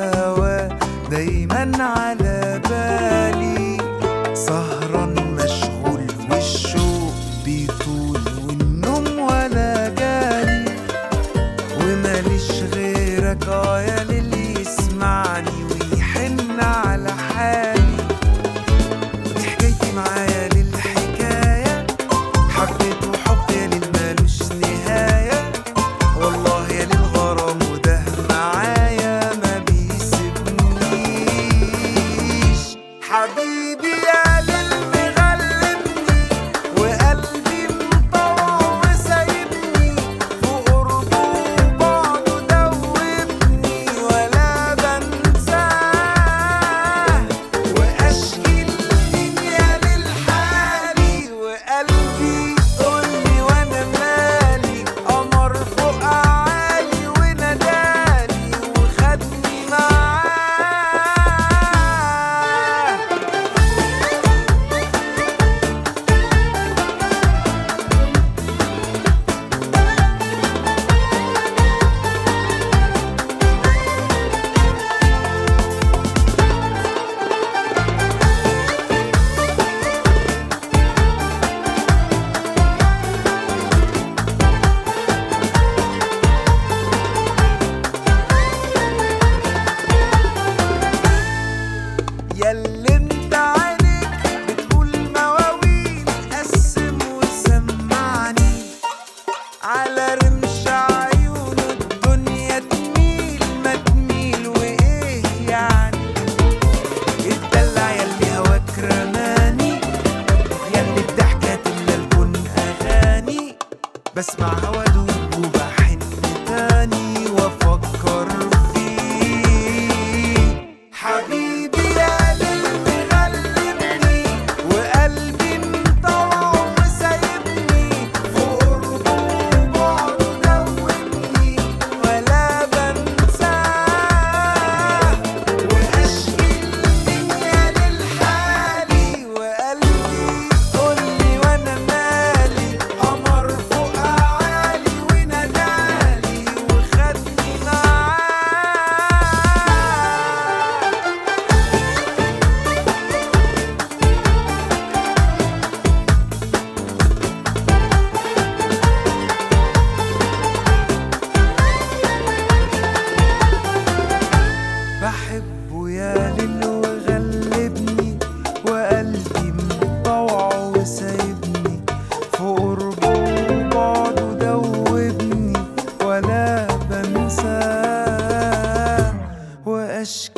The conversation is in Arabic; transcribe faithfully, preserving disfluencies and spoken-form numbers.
هوا دايما على بالي، سهران مشغول والشوق بيطول والنوم ولا جالي، وماليش غيرك اه يا للي يسمعني ويحن على حالي. ودي حكايتي معايا للحكاية، حبيت وحب يا ليل مالوش نهاية، والله يا للغرام وده معايا ما بيسيبنيش. حبيبي يا ليل مغلبني وقلبي مطوع وسايبني، في قربه وبعده دوبني ولا بنساه، واشكي الدنيا للحالي وقلبي قولي وانا مالي، قمر فوق عالي وناداني وخدني معاه. ياللي انت عينيك بتقول مواويل، قسم وسمعني على رمش عيونه الدنيا تميل ما تميل، وايه يعني اتدلع ياللي هواك رماني، ياللي الضحكة تملى الكون اغاني، بسمع هوا دوب وبحن تاني وافكر فيه. حبيبي يا ليل مغلبني وقلبي مطوع وسايبني، في قربه وبعده دوبني ولا بنساه، واشكي الدنيا للحالي وقلبي قولي وانا مالي، قمر فوق عالي ونادالي وخدني معاه. بحبه يا ليل وغلبني وقلبي مطوع وسايبني، في قربه وبعده دوبني ولا بنساه، واشكي